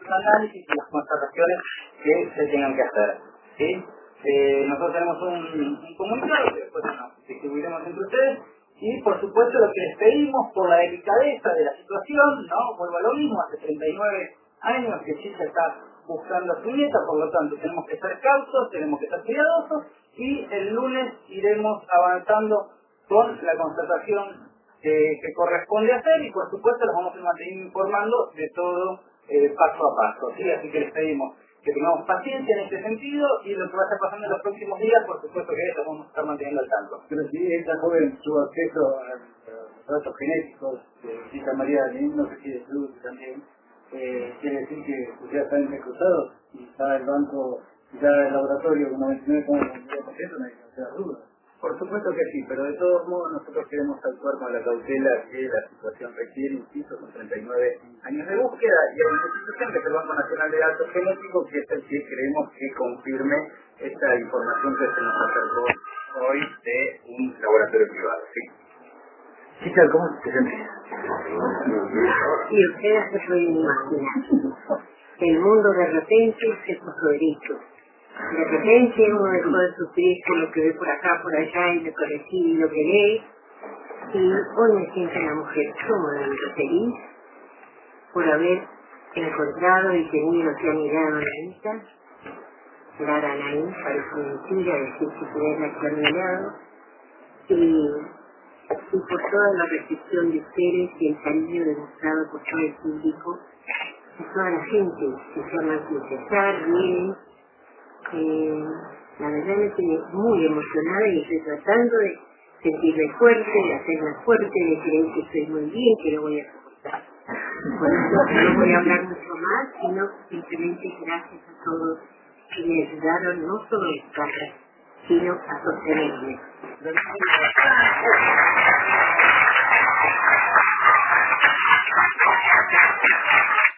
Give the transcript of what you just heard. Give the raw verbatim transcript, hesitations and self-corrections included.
análisis y las constataciones que se tengan que hacer, ¿sí? Eh, nosotros tenemos un, un comunicado que después nos distribuiremos entre ustedes y por supuesto lo que les pedimos por la delicadeza de la situación, ¿no? Vuelvo a lo mismo, hace treinta y nueve años que Chicha está buscando a su nieta, por lo tanto tenemos que ser cautos, tenemos que ser cuidadosos y el lunes iremos avanzando con la constatación que, que corresponde hacer y por supuesto los vamos a mantener informando de todo eh, paso a paso, ¿sí? Así que les pedimos que tengamos paciencia en este sentido y lo que va a estar pasando en los próximos días, por supuesto que eso vamos a estar manteniendo al tanto. Pero si esta joven tuvo acceso a los datos genéticos de Chica María de no sé si de Cruz también, eh, quiere decir que ya están cruzados y está el banco, ya el laboratorio con noventa y nueve coma noventa y nueve por ciento, no hay que hacer dudas. Por supuesto que sí, pero de todos modos nosotros queremos actuar con la cautela que la situación requiere, insisto, con treinta y nueve años de búsqueda y hay una institución que es el Banco Nacional de Datos Genéticos que es el que creemos que confirme esta información que se nos acercó hoy de un laboratorio privado, ¿sí? Chica, ¿cómo te sientes? Y ustedes se pueden imaginar. El mundo de repente se puso derecho. De repente uno dejó de sufrir con lo que ve por acá, por allá, y me corregí lo que lee. Y hoy me siento una mujer sumamente feliz por haber encontrado y tenido que ha mirado a la hija. Clara Anaí, parece mentira decir que tenerla que ha mirado. Y, y por toda la recepción de ustedes y el cariño demostrado por todo el público, y toda la gente que se llama César, vienen. Eh, la verdad me tiene muy emocionada y estoy tratando de sentirme fuerte, de hacerme fuerte, de creer que estoy muy bien, que lo voy a soportar. Por eso no voy a hablar mucho más, sino simplemente gracias a todos que me ayudaron no solo a estar, sino a sostenerme.